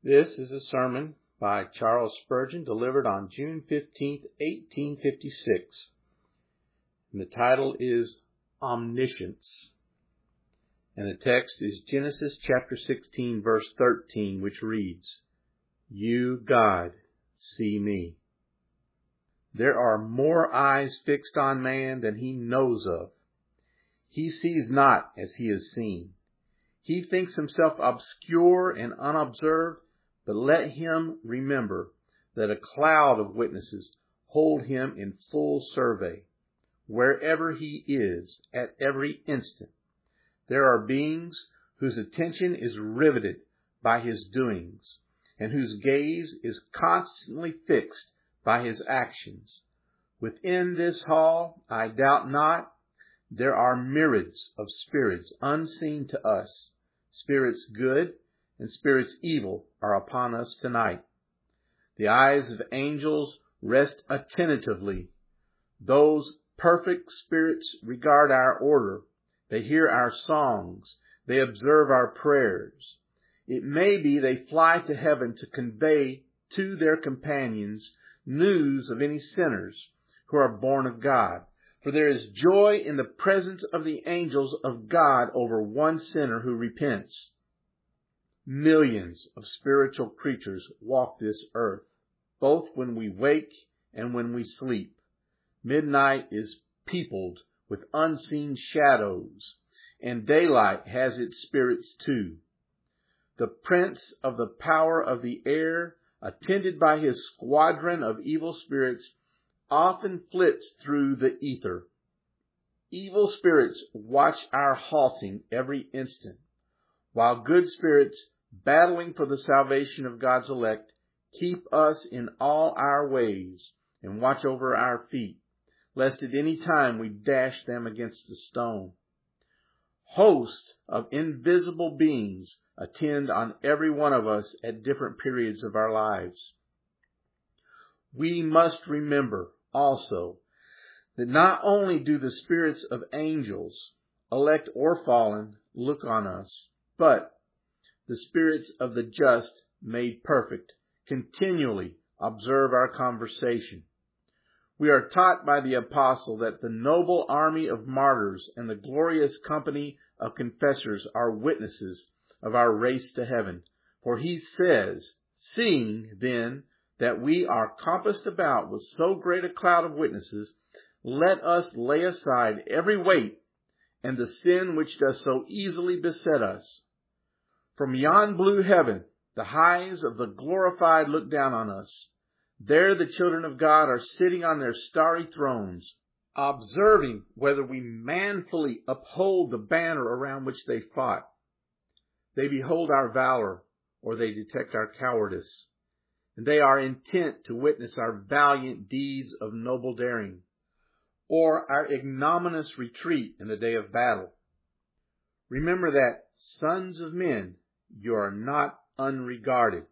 This is a sermon by Charles Spurgeon delivered on June 15th, 1856. And the title is Omniscience. And the text is Genesis chapter 16, verse 13, which reads, "You, God, see me." There are more eyes fixed on man than he knows of. He sees not as he is seen. He thinks himself obscure and unobserved, but let him remember that a cloud of witnesses hold him in full survey. Wherever he is, at every instant, there are beings whose attention is riveted by his doings, and whose gaze is constantly fixed by his actions. Within this hall, I doubt not, there are myriads of spirits unseen to us. Spirits good and spirits evil are upon us tonight. The eyes of angels rest attentively. Those perfect spirits regard our order. They hear our songs. They observe our prayers. It may be they fly to heaven to convey to their companions news of any sinners who are born of God. For there is joy in the presence of the angels of God over one sinner who repents. Millions of spiritual creatures walk this earth, both when we wake and when we sleep. Midnight is peopled with unseen shadows, and daylight has its spirits too. The prince of the power of the air, attended by his squadron of evil spirits, often flits through the ether. Evil spirits watch our halting every instant, while good spirits, battling for the salvation of God's elect, keep us in all our ways and watch over our feet, lest at any time we dash them against a stone. Hosts of invisible beings attend on every one of us at different periods of our lives. We must remember also that not only do the spirits of angels, elect or fallen, look on us, but the spirits of the just made perfect continually observe our conversation. We are taught by the apostle that the noble army of martyrs and the glorious company of confessors are witnesses of our race to heaven. For he says, "Seeing then that we are compassed about with so great a cloud of witnesses, let us lay aside every weight and the sin which does so easily beset us. From yon blue heaven, the highs of the glorified look down on us. There the children of God are sitting on their starry thrones, observing whether we manfully uphold the banner around which they fought. They behold our valor, or they detect our cowardice, and they are intent to witness our valiant deeds of noble daring, or our ignominious retreat in the day of battle. Remember that, sons of men, you are not unregarded.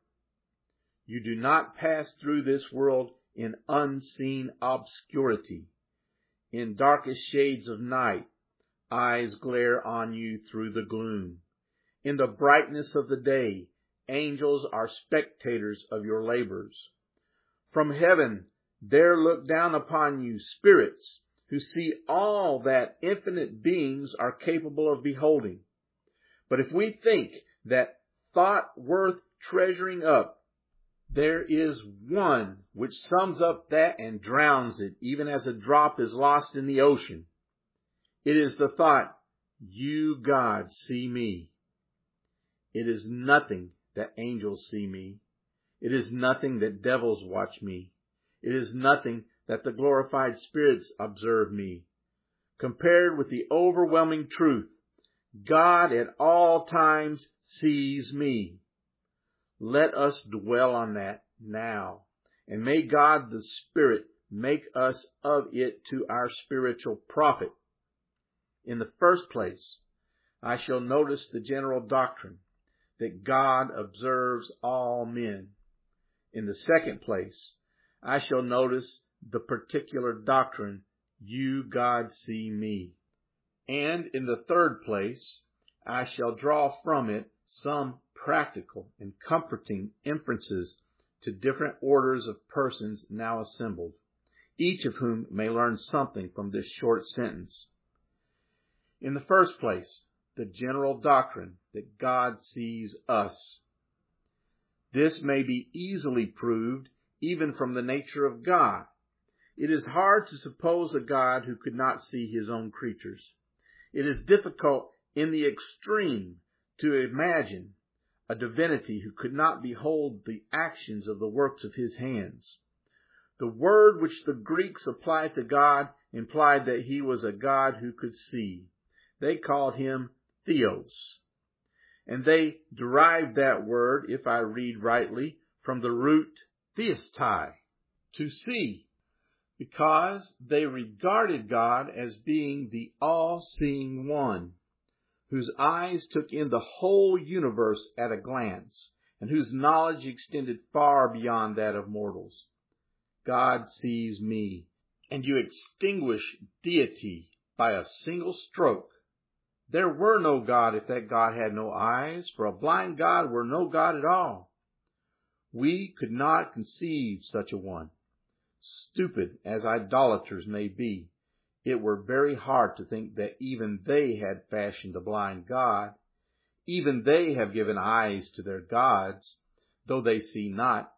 You do not pass through this world in unseen obscurity. In darkest shades of night, eyes glare on you through the gloom. In the brightness of the day, angels are spectators of your labors. From heaven, there look down upon you spirits who see all that infinite beings are capable of beholding. But if we think that thought worth treasuring up, there is one which sums up that and drowns it, even as a drop is lost in the ocean. It is the thought, "You, God, see me." It is nothing that angels see me. It is nothing that devils watch me. It is nothing that the glorified spirits observe me. Compared with the overwhelming truth, God at all times sees me. Let us dwell on that now, and may God the Spirit make us of it to our spiritual profit. In the first place, I shall notice the general doctrine that God observes all men. In the second place, I shall notice the particular doctrine, "You, God, see me." And in the third place, I shall draw from it some practical and comforting inferences to different orders of persons now assembled, each of whom may learn something from this short sentence. In the first place, the general doctrine that God sees us. This may be easily proved even from the nature of God. It is hard to suppose a God who could not see his own creatures. It is difficult in the extreme to imagine a divinity who could not behold the actions of the works of his hands. The word which the Greeks applied to God implied that he was a God who could see. They called him Theos. And they derived that word, if I read rightly, from the root theistai, to see, because they regarded God as being the all-seeing one, whose eyes took in the whole universe at a glance, and whose knowledge extended far beyond that of mortals. God sees me, and you extinguish deity by a single stroke. There were no God if that God had no eyes, for a blind God were no God at all. We could not conceive such a one. Stupid as idolaters may be, it were very hard to think that even they had fashioned a blind God. Even they have given eyes to their gods, though they see not.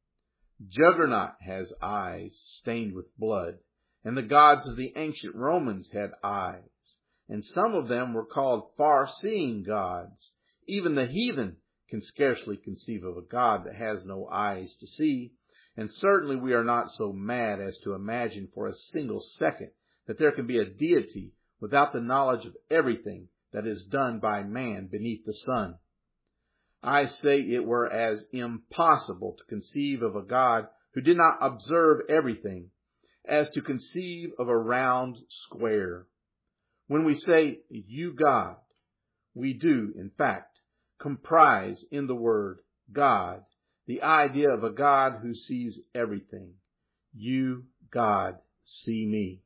Juggernaut has eyes stained with blood, and the gods of the ancient Romans had eyes, and some of them were called far-seeing gods. Even the heathen can scarcely conceive of a God that has no eyes to see, and certainly we are not so mad as to imagine for a single second that there can be a deity without the knowledge of everything that is done by man beneath the sun. I say it were as impossible to conceive of a God who did not observe everything as to conceive of a round square. When we say, you God, we do, in fact, comprise in the word God the idea of a God who sees everything. You, God, see me.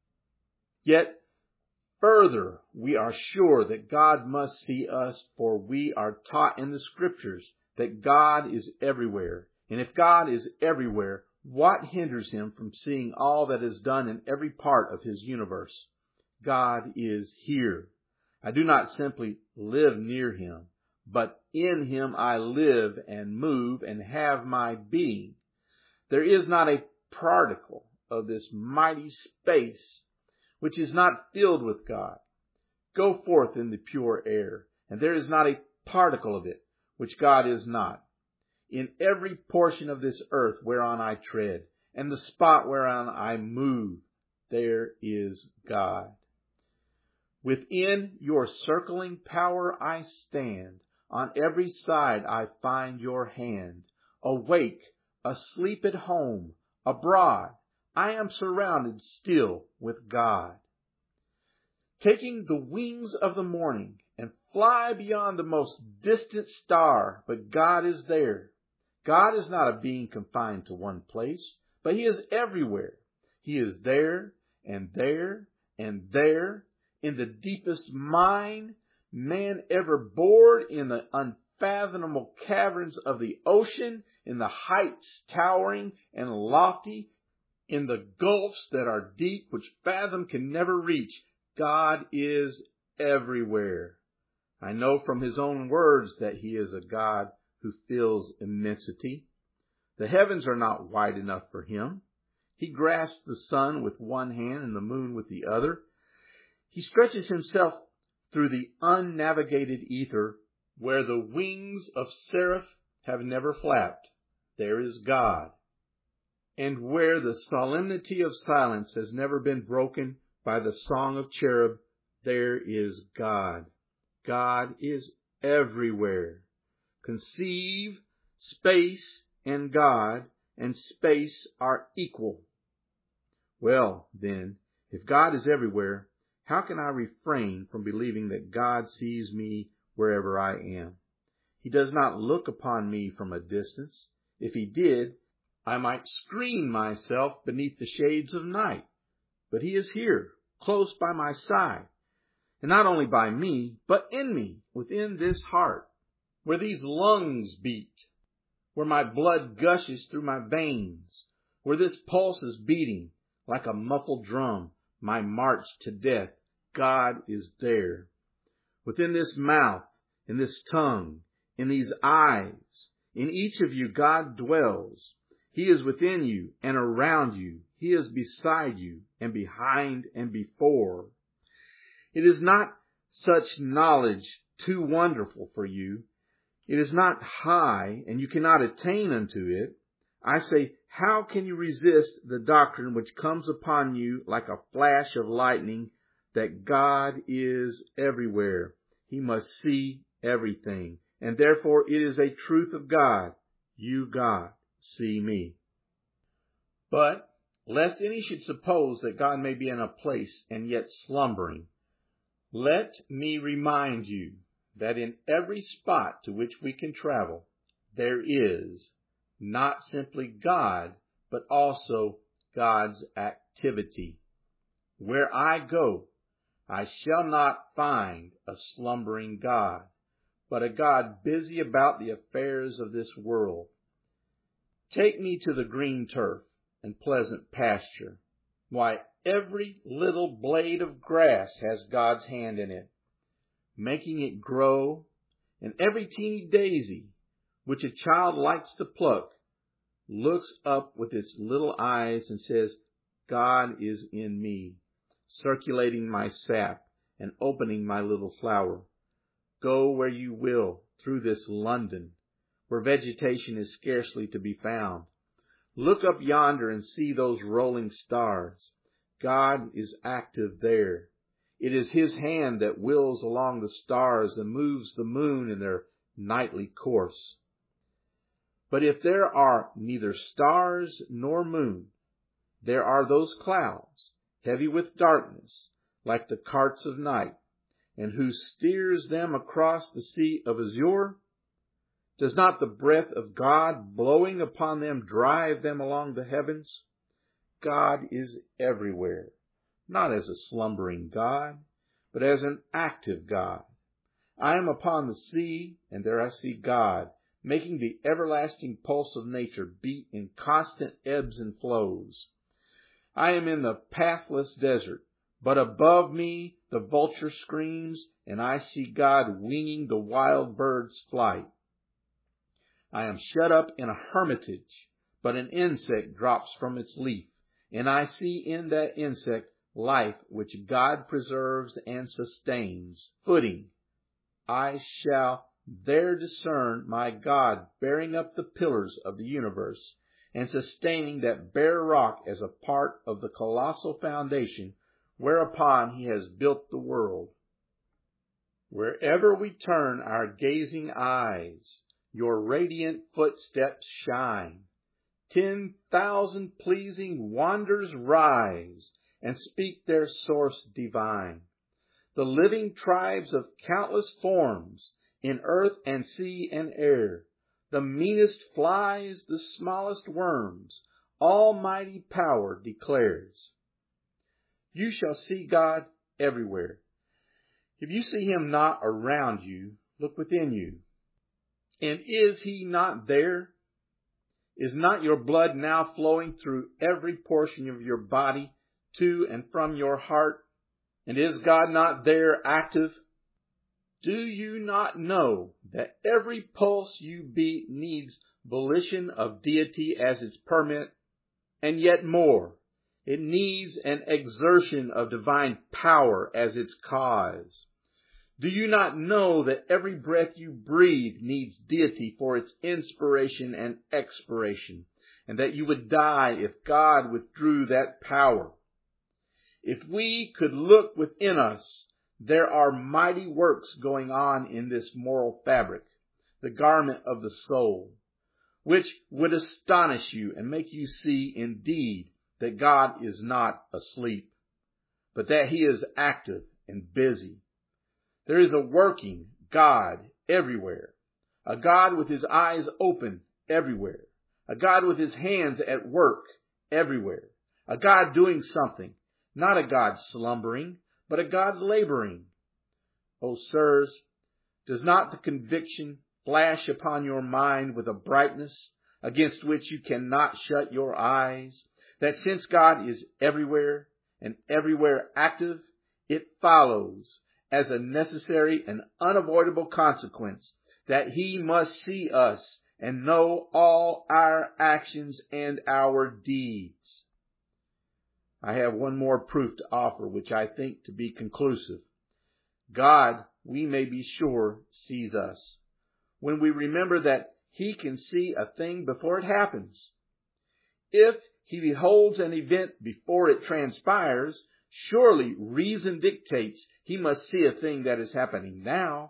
Yet, further, we are sure that God must see us, for we are taught in the Scriptures that God is everywhere. And if God is everywhere, what hinders him from seeing all that is done in every part of his universe? God is here. I do not simply live near him, but in him I live and move and have my being. There is not a particle of this mighty space which is not filled with God. Go forth in the pure air, and there is not a particle of it which God is not. In every portion of this earth whereon I tread, and the spot whereon I move, there is God. Within your circling power I stand. On every side I find your hand. Awake, asleep at home, abroad, I am surrounded still with God. Taking the wings of the morning and fly beyond the most distant star, but God is there. God is not a being confined to one place, but he is everywhere. He is there and there and there, in the deepest mine man ever bored, in the unfathomable caverns of the ocean, in the heights towering and lofty, in the gulfs that are deep, which fathom can never reach. God is everywhere. I know from his own words that he is a God who fills immensity. The heavens are not wide enough for him. He grasps the sun with one hand and the moon with the other. He stretches himself through the unnavigated ether, where the wings of seraph have never flapped. There is God. And where the solemnity of silence has never been broken by the song of cherub, there is God. God is everywhere. Conceive space and God, and space are equal. Well, then, if God is everywhere, how can I refrain from believing that God sees me wherever I am? He does not look upon me from a distance. If he did, I might screen myself beneath the shades of night. But he is here, close by my side, and not only by me, but in me, within this heart. where these lungs beat, where my blood gushes through my veins, where this pulse is beating like a muffled drum, my march to death, God is there. Within this mouth, in this tongue, in these eyes, in each of you, God dwells. He is within you and around you. He is beside you and behind and before. It is not such knowledge too wonderful for you. It is not high, and you cannot attain unto it. I say, how can you resist the doctrine which comes upon you like a flash of lightning, that God is everywhere? He must see everything. And therefore it is a truth of God. You, God, see me. But lest any should suppose that God may be in a place and yet slumbering, let me remind you that in every spot to which we can travel, there is not simply God, but also God's activity. Where I go, I shall not find a slumbering God, but a God busy about the affairs of this world. Take me to the green turf and pleasant pasture. Why, every little blade of grass has God's hand in it, making it grow, and every teeny daisy, which a child likes to pluck, looks up with its little eyes and says, God is in me, circulating my sap and opening my little flower. Go where you will through this London, where vegetation is scarcely to be found. Look up yonder and see those rolling stars. God is active there. It is His hand that wills along the stars and moves the moon in their nightly course. But if there are neither stars nor moon, there are those clouds, heavy with darkness, like the carts of night. And who steers them across the sea of azure? Does not the breath of God blowing upon them drive them along the heavens? God is everywhere, not as a slumbering God, but as an active God. I am upon the sea, and there I see God, making the everlasting pulse of nature beat in constant ebbs and flows. I am in the pathless desert, but above me the vulture screams, and I see God winging the wild bird's flight. I am shut up in a hermitage, but an insect drops from its leaf, and I see in that insect life which God preserves and sustains. Footing, I shall there discern my God bearing up the pillars of the universe, and sustaining that bare rock as a part of the colossal foundation whereupon He has built the world. Wherever we turn our gazing eyes, your radiant footsteps shine. 10,000 pleasing wonders rise and speak their source divine. The living tribes of countless forms in earth and sea and air, the meanest flies, the smallest worms, almighty power declares. You shall see God everywhere. If you see Him not around you, look within you. And is He not there? Is not your blood now flowing through every portion of your body to and from your heart? And is God not there active? Do you not know that every pulse you beat needs volition of deity as its permit? And yet more, it needs an exertion of divine power as its cause. Do you not know that every breath you breathe needs deity for its inspiration and expiration, and that you would die if God withdrew that power? If we could look within us, there are mighty works going on in this moral fabric, the garment of the soul, which would astonish you and make you see indeed that God is not asleep, but that He is active and busy. There is a working God everywhere, a God with His eyes open everywhere, a God with His hands at work everywhere, a God doing something, not a God slumbering, but a God laboring. Oh, sirs, does not the conviction flash upon your mind with a brightness against which you cannot shut your eyes, that since God is everywhere and everywhere active, it follows as a necessary and unavoidable consequence that he must see us and know all our actions and our deeds. I have one more proof to offer, which I think to be conclusive. God, we may be sure, sees us. When we remember that he can see a thing before it happens. If he beholds an event before it transpires, surely reason dictates he must see a thing that is happening now.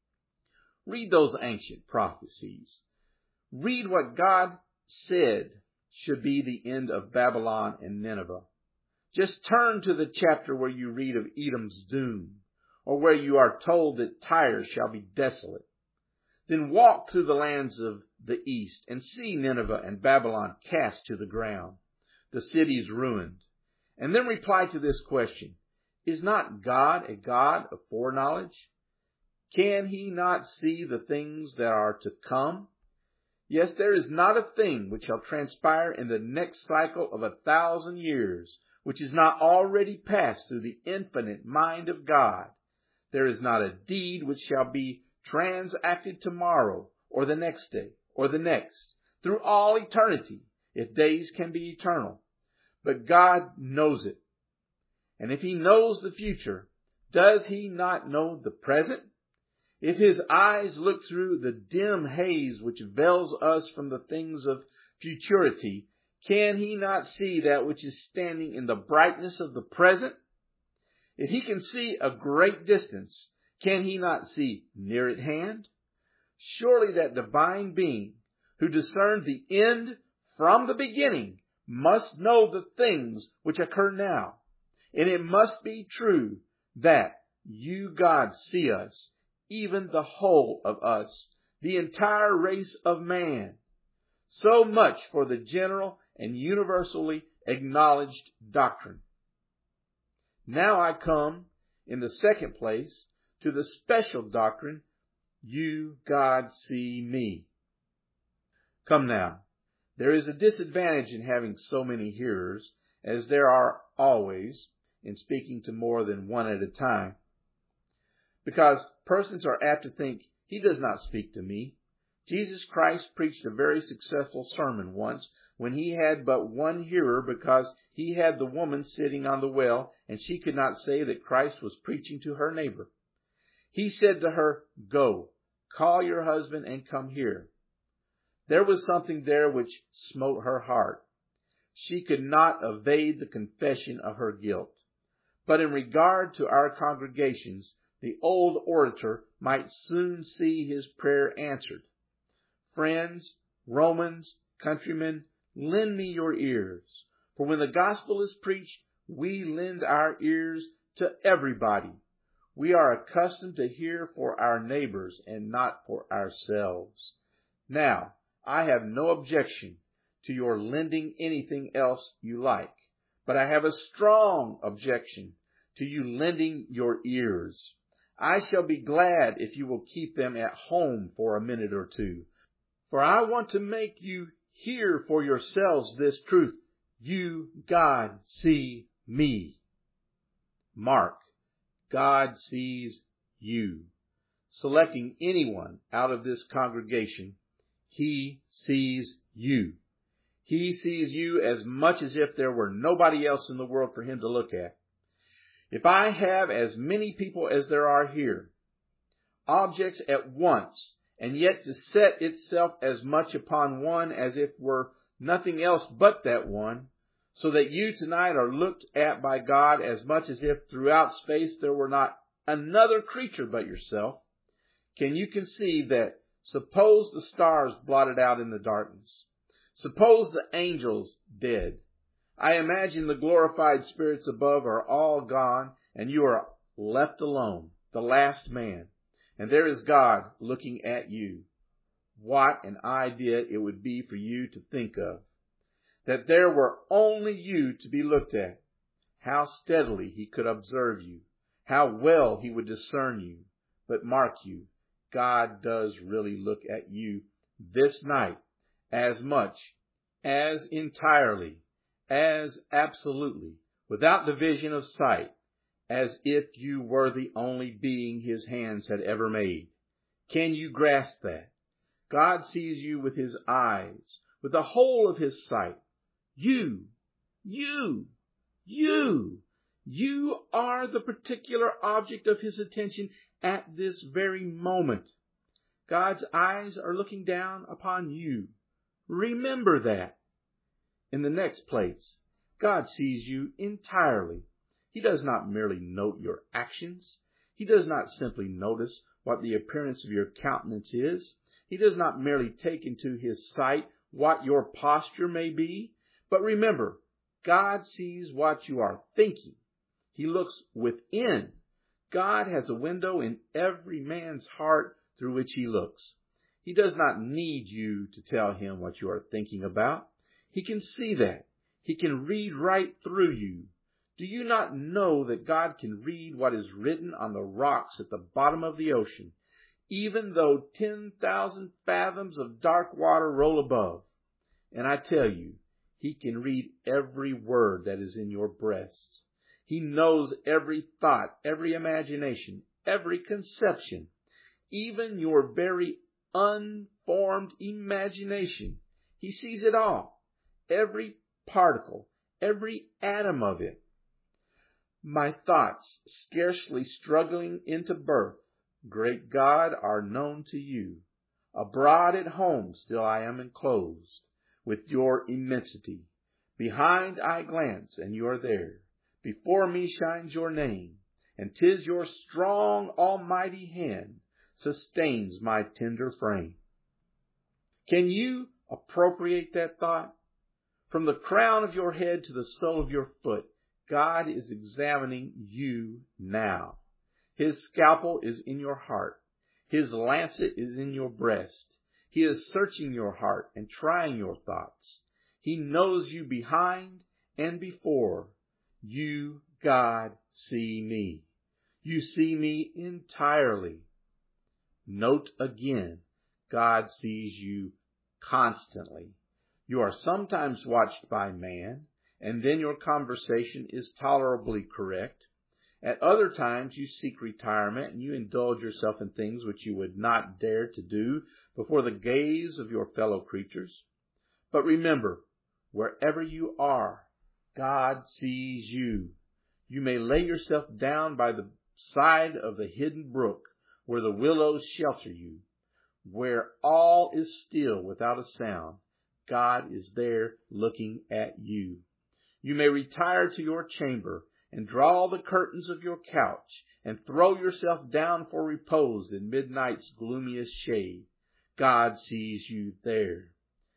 Read those ancient prophecies. Read what God said should be the end of Babylon and Nineveh. Just turn to the chapter where you read of Edom's doom, or where you are told that Tyre shall be desolate. Then walk through the lands of the east and see Nineveh and Babylon cast to the ground, the cities ruined. And then reply to this question: is not God a God of foreknowledge? Can he not see the things that are to come? Yes, there is not a thing which shall transpire in the next cycle of 1,000 years, which is not already passed through the infinite mind of God. There is not a deed which shall be transacted tomorrow, or the next day, or the next, through all eternity, if days can be eternal. But God knows it. And if he knows the future, does he not know the present? If his eyes look through the dim haze which veils us from the things of futurity, can he not see that which is standing in the brightness of the present? If he can see a great distance, can he not see near at hand? Surely that divine being who discerned the end from the beginning must know the things which occur now. And it must be true that you, God, see us, even the whole of us, the entire race of man. So much for the general and universally acknowledged doctrine. Now I come, in the second place, to the special doctrine, you, God, see me. Come now, there is a disadvantage in having so many hearers, as there are always in speaking to more than one at a time. Because persons are apt to think, he does not speak to me. Jesus Christ preached a very successful sermon once when he had but one hearer, because he had the woman sitting on the well, and she could not say that Christ was preaching to her neighbor. He said to her, "Go, call your husband and come here." There was something there which smote her heart. She could not evade the confession of her guilt. But in regard to our congregations, the old orator might soon see his prayer answered. Friends, Romans, countrymen, lend me your ears. For when the gospel is preached, we lend our ears to everybody. We are accustomed to hear for our neighbors and not for ourselves. Now, I have no objection to your lending anything else you like, but I have a strong objection to you lending your ears. I shall be glad if you will keep them at home for a minute or two, for I want to make you hear for yourselves this truth. You, God, see me. Mark, God sees you. Selecting anyone out of this congregation, he sees you. He sees you as much as if there were nobody else in the world for him to look at. If I have as many people as there are here, objects at once, and yet to set itself as much upon one as if were nothing else but that one, so that you tonight are looked at by God as much as if throughout space there were not another creature but yourself, can you conceive that, suppose the stars blotted out in the darkness, suppose the angels dead, I imagine the glorified spirits above are all gone, and you are left alone, the last man, and there is God looking at you. What an idea it would be for you to think of, that there were only you to be looked at. How steadily he could observe you, how well he would discern you. But mark you, God does really look at you this night as much, as entirely, as absolutely, without division of sight, as if you were the only being his hands had ever made. Can you grasp that? God sees you with his eyes, with the whole of his sight. You are the particular object of his attention at this very moment. God's eyes are looking down upon you. Remember that. In the next place, God sees you entirely. He does not merely note your actions. He does not simply notice what the appearance of your countenance is. He does not merely take into his sight what your posture may be. But remember, God sees what you are thinking. He looks within. God has a window in every man's heart through which he looks. He does not need you to tell him what you are thinking about. He can see that. He can read right through you. Do you not know that God can read what is written on the rocks at the bottom of the ocean, even though 10,000 fathoms of dark water roll above? And I tell you, he can read every word that is in your breasts. He knows every thought, every imagination, every conception, even your very unformed imagination. He sees it all, every particle, every atom of it. My thoughts, scarcely struggling into birth, great God, are known to you. Abroad at home still I am enclosed with your immensity. Behind I glance, and you are there. Before me shines your name, and 'tis your strong almighty hand sustains my tender frame. Can you appropriate that thought? From the crown of your head to the sole of your foot, God is examining you now. His scalpel is in your heart. His lancet is in your breast. He is searching your heart and trying your thoughts. He knows you behind and before. You, God, see me. You see me entirely. Note again, God sees you constantly. You are sometimes watched by man, and then your conversation is tolerably correct. At other times you seek retirement and you indulge yourself in things which you would not dare to do before the gaze of your fellow creatures. But remember, wherever you are, God sees you. You may lay yourself down by the side of the hidden brook where the willows shelter you, where all is still without a sound. God is there looking at you. You may retire to your chamber and draw the curtains of your couch and throw yourself down for repose in midnight's gloomiest shade. God sees you there.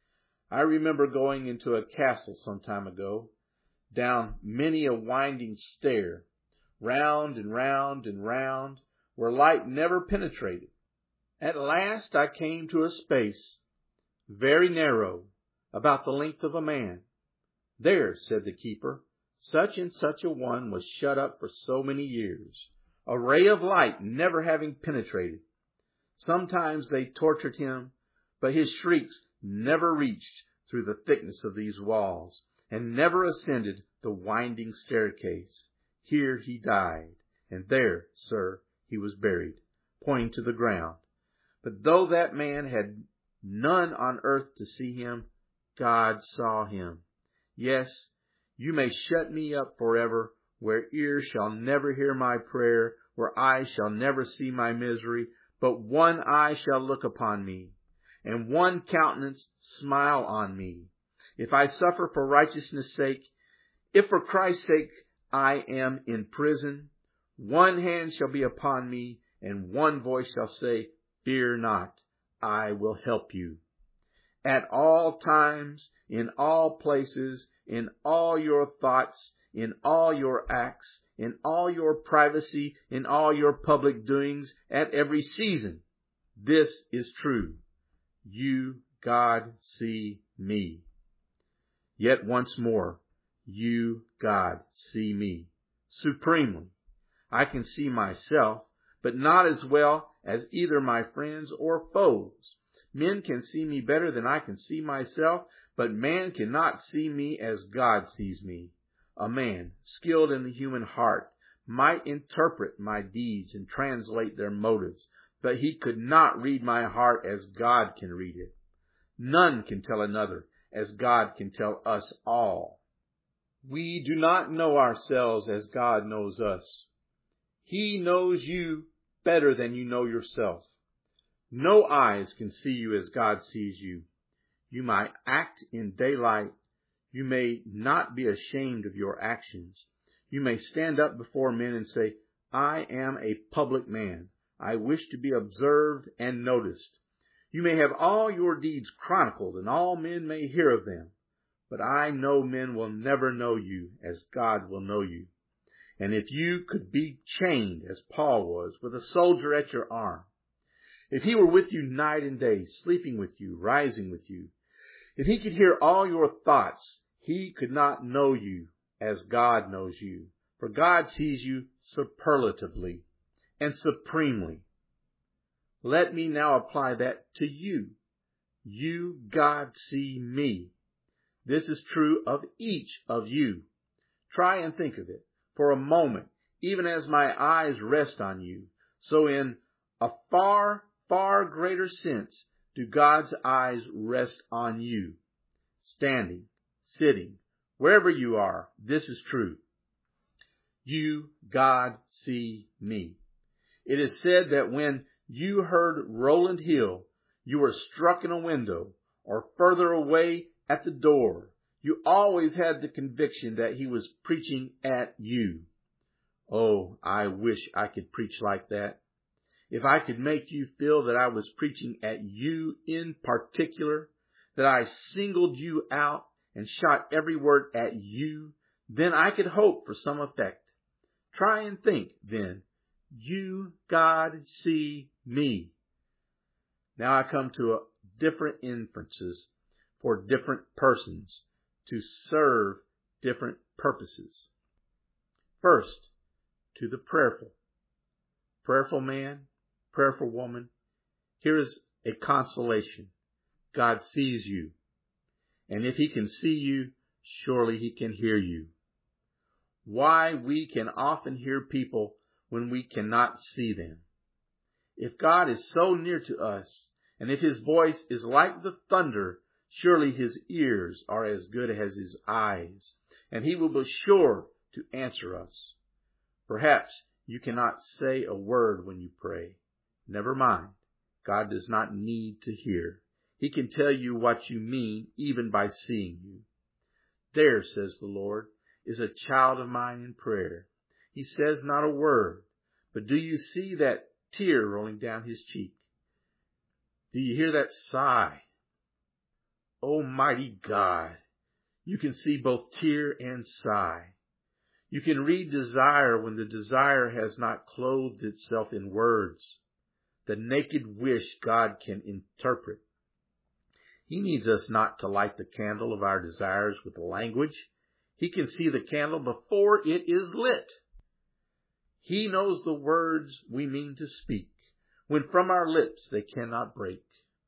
I remember going into a castle some time ago, down many a winding stair, round and round and round, where light never penetrated. At last I came to a space, very narrow, about the length of a man. There, said the keeper, such and such a one was shut up for so many years, a ray of light never having penetrated. Sometimes they tortured him, but his shrieks never reached through the thickness of these walls, and never ascended the winding staircase. Here he died, and there, sir, he was buried, pointing to the ground. But though that man had none on earth to see him, God saw him. Yes, you may shut me up forever, where ears shall never hear my prayer, where eyes shall never see my misery, but one eye shall look upon me, and one countenance smile on me. If I suffer for righteousness' sake, if for Christ's sake I am in prison, one hand shall be upon me, and one voice shall say, fear not, I will help you. At all times, in all places, in all your thoughts, in all your acts, in all your privacy, in all your public doings, at every season, this is true. You, God, see me. Yet once more, you, God, see me supremely. I can see myself, but not as well as either my friends or foes. Men can see me better than I can see myself, but man cannot see me as God sees me. A man, skilled in the human heart, might interpret my deeds and translate their motives, but he could not read my heart as God can read it. None can tell another as God can tell us all. We do not know ourselves as God knows us. He knows you better than you know yourself. No eyes can see you as God sees you. You might act in daylight. You may not be ashamed of your actions. You may stand up before men and say, I am a public man. I wish to be observed and noticed. You may have all your deeds chronicled, and all men may hear of them. But I know men will never know you as God will know you. And if you could be chained, as Paul was, with a soldier at your arm, if he were with you night and day, sleeping with you, rising with you, if he could hear all your thoughts, he could not know you as God knows you. For God sees you superlatively and supremely. Let me now apply that to you. You, God, see me. This is true of each of you. Try and think of it for a moment, even as my eyes rest on you. So in a far, far greater sense do God's eyes rest on you. Standing, sitting, wherever you are, this is true. You, God, see me. It is said that when you heard Roland Hill, you were struck in a window or further away at the door. You always had the conviction that he was preaching at you. Oh, I wish I could preach like that. If I could make you feel that I was preaching at you in particular, that I singled you out and shot every word at you, then I could hope for some effect. Try and think, then. You, God, see me. Now I come to different inferences for different persons to serve different purposes. First, to the prayerful. Prayerful man, prayerful woman, here is a consolation. God sees you. And if he can see you, surely he can hear you. Why we can often hear people when we cannot see them. If God is so near to us, and if his voice is like the thunder, surely his ears are as good as his eyes, and he will be sure to answer us. Perhaps you cannot say a word when you pray. Never mind. God does not need to hear. He can tell you what you mean even by seeing you. There, says the Lord, is a child of mine in prayer. He says not a word, but do you see that tear rolling down his cheek? Do you hear that sigh? Almighty God, you can see both tear and sigh. You can read desire when the desire has not clothed itself in words. The naked wish God can interpret. He needs us not to light the candle of our desires with language. He can see the candle before it is lit. He knows the words we mean to speak, when from our lips they cannot break.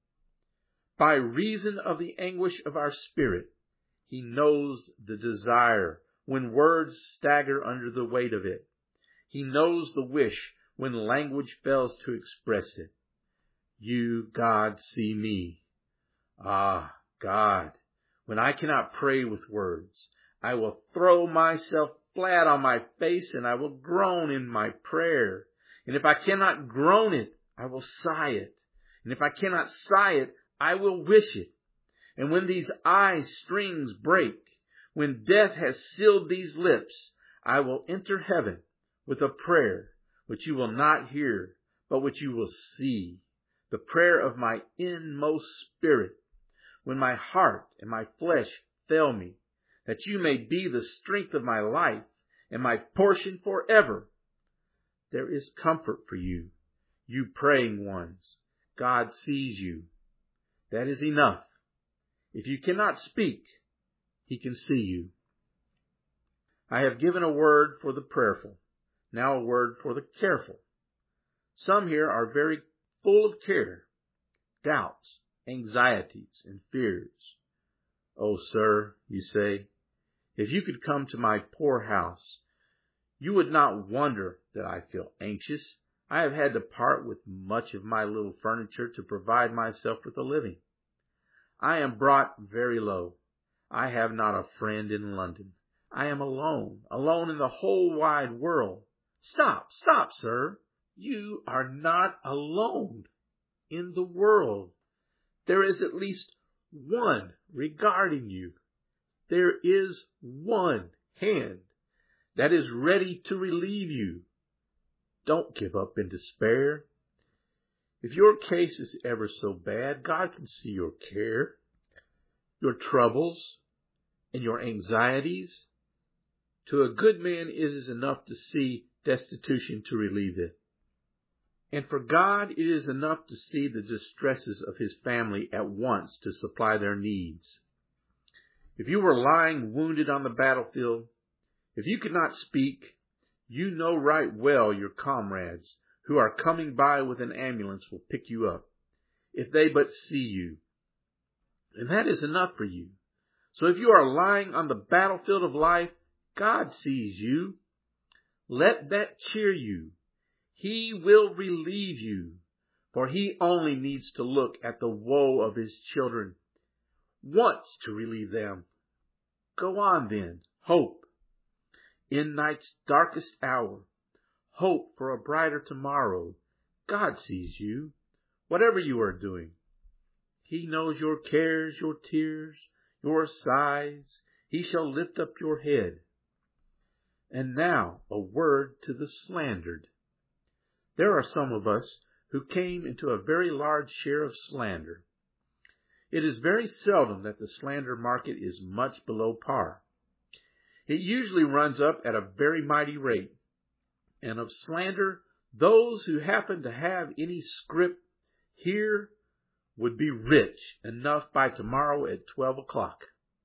By reason of the anguish of our spirit, he knows the desire when words stagger under the weight of it. He knows the wish when language fails to express it. You, God, see me. Ah, God, when I cannot pray with words, I will throw myself flat on my face and I will groan in my prayer. And if I cannot groan it, I will sigh it. And if I cannot sigh it, I will wish it. And when these eye strings break, when death has sealed these lips, I will enter heaven with a prayer which you will not hear, but which you will see. The prayer of my inmost spirit, when my heart and my flesh fail me, that you may be the strength of my life and my portion forever. There is comfort for you, you praying ones. God sees you. That is enough. If you cannot speak, he can see you. I have given a word for the prayerful, now a word for the careful. Some here are very full of care, doubts, anxieties, and fears. Oh, sir, you say, if you could come to my poor house, you would not wonder that I feel anxious. I have had to part with much of my little furniture to provide myself with a living. I am brought very low. I have not a friend in London. I am alone in the whole wide world. Stop, sir. You are not alone in the world. There is at least one regarding you. There is one hand that is ready to relieve you. Don't give up in despair. If your case is ever so bad, God can see your care, your troubles, and your anxieties. To a good man it is enough to see destitution to relieve it. And for God it is enough to see the distresses of his family at once to supply their needs. If you were lying wounded on the battlefield, if you could not speak, you know right well your comrades who are coming by with an ambulance will pick you up, if they but see you. And that is enough for you. So if you are lying on the battlefield of life, God sees you. Let that cheer you. He will relieve you, for he only needs to look at the woe of his children once to relieve them. Go on then, hope. In night's darkest hour, hope for a brighter tomorrow. God sees you, whatever you are doing. He knows your cares, your tears, your sighs. He shall lift up your head. And now a word to the slandered. There are some of us who came into a very large share of slander. It is very seldom that the slander market is much below par. It usually runs up at a very mighty rate. And of slander, those who happen to have any scrip here would be rich enough by tomorrow at 12 o'clock.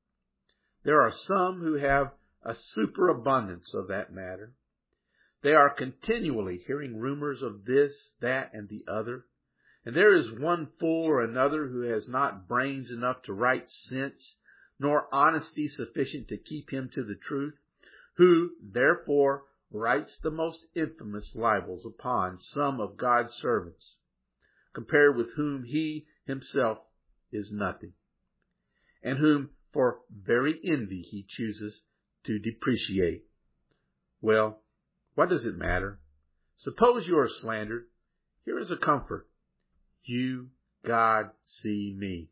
There are some who have a superabundance of that matter. They are continually hearing rumors of this, that, and the other. And there is one fool or another who has not brains enough to write sense, nor honesty sufficient to keep him to the truth, who, therefore, writes the most infamous libels upon some of God's servants, compared with whom he himself is nothing, and whom for very envy he chooses to depreciate. Well, what does it matter? Suppose you are slandered. Here is a comfort. You, God, see me.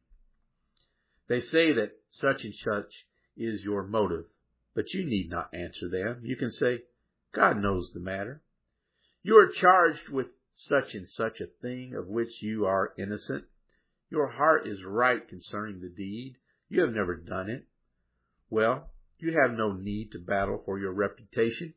They say that such and such is your motive, but you need not answer them. You can say, God knows the matter. You are charged with such and such a thing of which you are innocent. Your heart is right concerning the deed. You have never done it. Well, you have no need to battle for your reputation.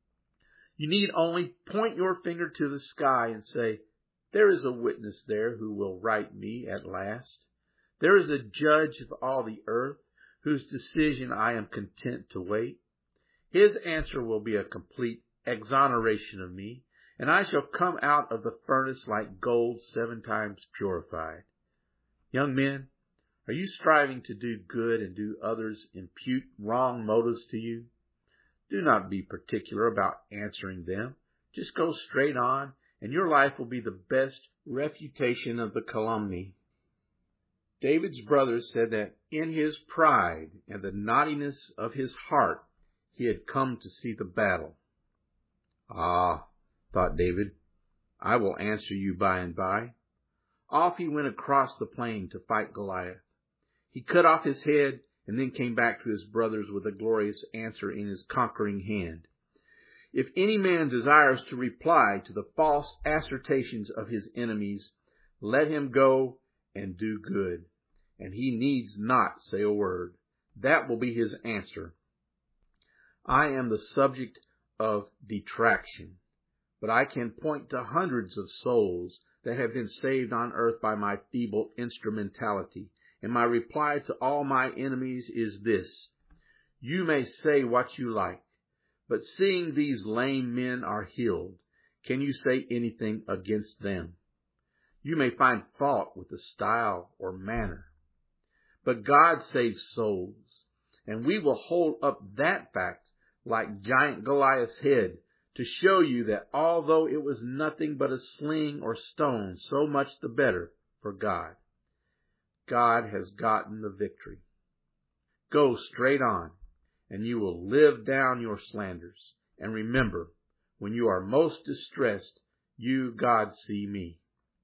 You need only point your finger to the sky and say, there is a witness there who will right me at last. There is a judge of all the earth, whose decision I am content to wait. His answer will be a complete exoneration of me, and I shall come out of the furnace like gold 7 times purified. Young men, are you striving to do good and do others impute wrong motives to you? Do not be particular about answering them. Just go straight on, and your life will be the best refutation of the calumny. David's brothers said that in his pride and the naughtiness of his heart, he had come to see the battle. Ah, thought David, I will answer you by and by. Off he went across the plain to fight Goliath. He cut off his head and then came back to his brothers with a glorious answer in his conquering hand. If any man desires to reply to the false assertions of his enemies, let him go and do good, and he needs not say a word. That will be his answer. I am the subject of detraction, but I can point to hundreds of souls that have been saved on earth by my feeble instrumentality, and my reply to all my enemies is this: you may say what you like, but seeing these lame men are healed, can you say anything against them? You may find fault with the style or manner. But God saves souls, and we will hold up that fact like giant Goliath's head to show you that although it was nothing but a sling or stone, so much the better for God. God has gotten the victory. Go straight on, and you will live down your slanders. And remember, when you are most distressed, you, God, see me.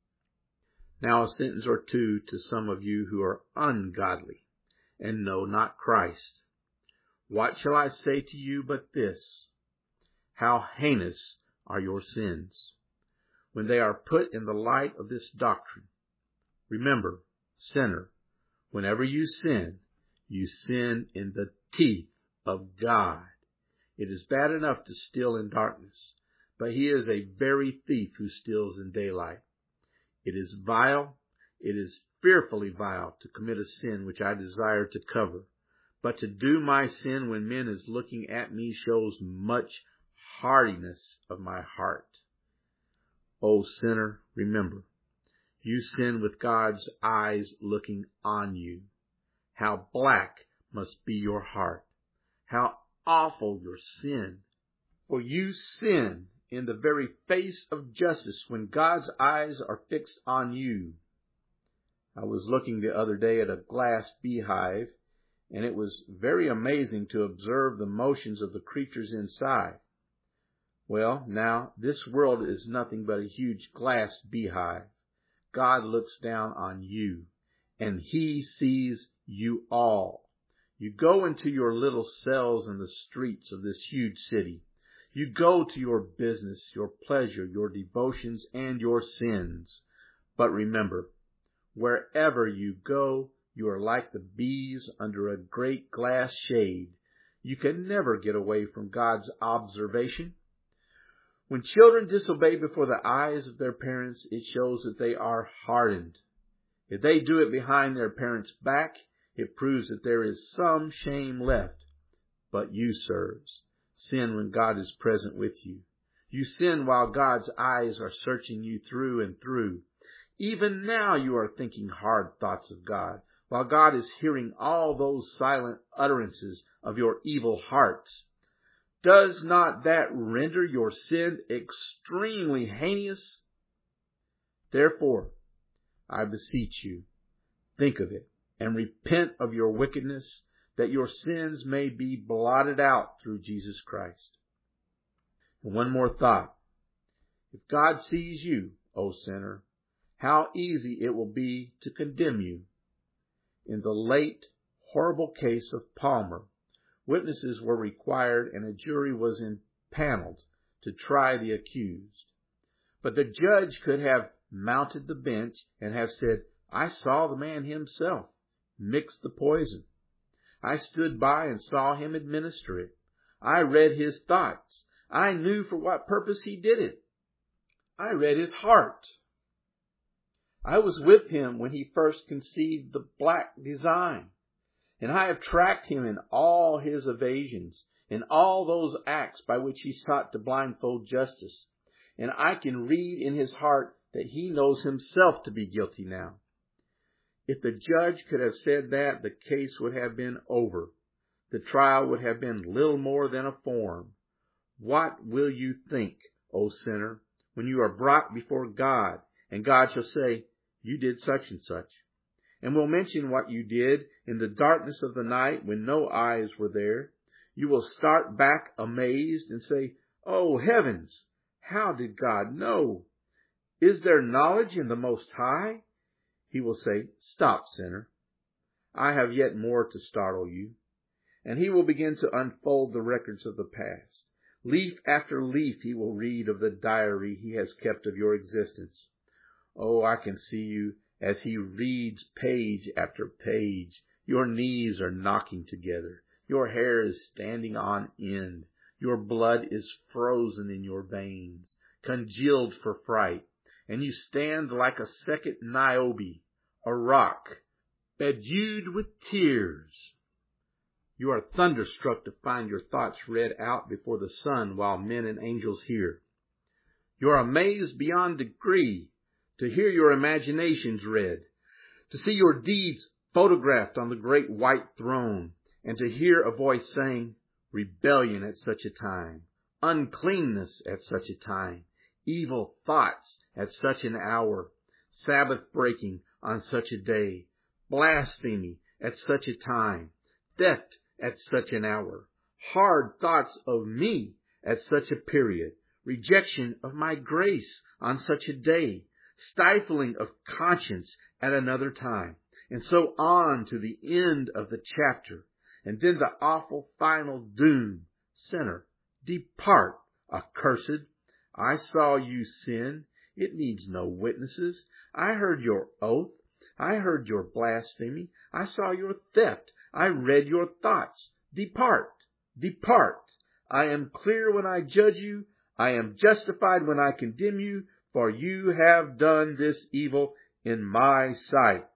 Now a sentence or two to some of you who are ungodly and know not Christ. What shall I say to you but this? How heinous are your sins, when they are put in the light of this doctrine. Remember, sinner, whenever you sin in the teeth of God. It is bad enough to steal in darkness, but he is a very thief who steals in daylight. It is vile, it is fearfully vile to commit a sin which I desire to cover. But to do my sin when men is looking at me shows much hardiness of my heart. O sinner, remember, you sin with God's eyes looking on you. How black must be your heart. How awful your sin. For you sin in the very face of justice when God's eyes are fixed on you. I was looking the other day at a glass beehive, and it was very amazing to observe the motions of the creatures inside. Well, now, this world is nothing but a huge glass beehive. God looks down on you, and he sees you all. You go into your little cells in the streets of this huge city. You go to your business, your pleasure, your devotions, and your sins. But remember, wherever you go, you are like the bees under a great glass shade. You can never get away from God's observation. When children disobey before the eyes of their parents, it shows that they are hardened. If they do it behind their parents' back, it proves that there is some shame left. But you, sirs, sin when God is present with you. You sin while God's eyes are searching you through and through. Even now you are thinking hard thoughts of God, while God is hearing all those silent utterances of your evil hearts. Does not that render your sin extremely heinous? Therefore, I beseech you, think of it and repent of your wickedness, that your sins may be blotted out through Jesus Christ. And one more thought. If God sees you, O sinner, how easy it will be to condemn you. In the late horrible case of Palmer, witnesses were required and a jury was impaneled to try the accused. But the judge could have mounted the bench and have said, I saw the man himself mix the poison. I stood by and saw him administer it. I read his thoughts. I knew for what purpose he did it. I read his heart. I was with him when he first conceived the black design. And I have tracked him in all his evasions, in all those acts by which he sought to blindfold justice. And I can read in his heart that he knows himself to be guilty now. If the judge could have said that, the case would have been over. The trial would have been little more than a form. What will you think, O sinner, when you are brought before God, and God shall say, you did such and such, and will mention what you did in the darkness of the night when no eyes were there? You will start back amazed and say, oh heavens, how did God know? Is there knowledge in the Most High? He will say, stop, sinner. I have yet more to startle you. And he will begin to unfold the records of the past. Leaf after leaf he will read of the diary he has kept of your existence. Oh, I can see you as he reads page after page. Your knees are knocking together. Your hair is standing on end. Your blood is frozen in your veins, congealed for fright. And you stand like a second Niobe, a rock, bedewed with tears. You are thunderstruck to find your thoughts read out before the sun while men and angels hear. You are amazed beyond degree to hear your imaginations read, to see your deeds photographed on the great white throne, and to hear a voice saying, rebellion at such a time, uncleanness at such a time, evil thoughts at such an hour, Sabbath breaking on such a day, blasphemy at such a time, theft at such an hour, hard thoughts of me at such a period, rejection of my grace on such a day, stifling of conscience at another time, and so on to the end of the chapter, and then the awful final doom. Sinner, depart, accursed. I saw you sin. It needs no witnesses. I heard your oath. I heard your blasphemy. I saw your theft. I read your thoughts. Depart, depart. I am clear when I judge you. I am justified when I condemn you, for you have done this evil in my sight.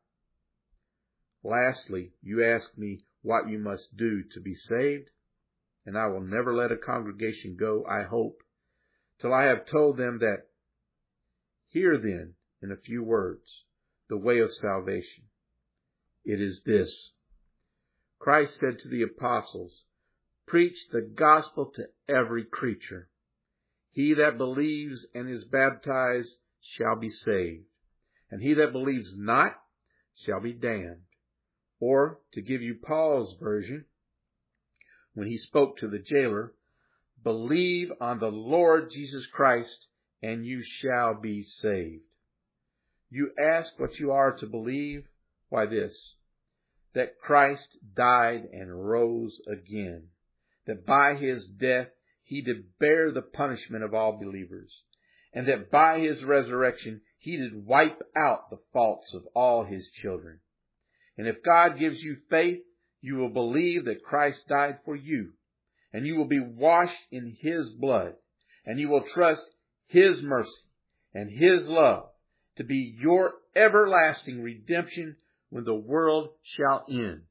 Lastly, you ask me what you must do to be saved, and I will never let a congregation go, I hope, till I have told them that. Hear then, in a few words, the way of salvation. It is this. Christ said to the apostles, preach the gospel to every creature. He that believes and is baptized shall be saved, and he that believes not shall be damned. Or, to give you Paul's version, when he spoke to the jailer, believe on the Lord Jesus Christ, and you shall be saved. You ask what you are to believe? Why this, that Christ died and rose again, that by his death he did bear the punishment of all believers, and that by his resurrection he did wipe out the faults of all his children. And if God gives you faith, you will believe that Christ died for you, and you will be washed in his blood, and you will trust his mercy and his love to be your everlasting redemption when the world shall end.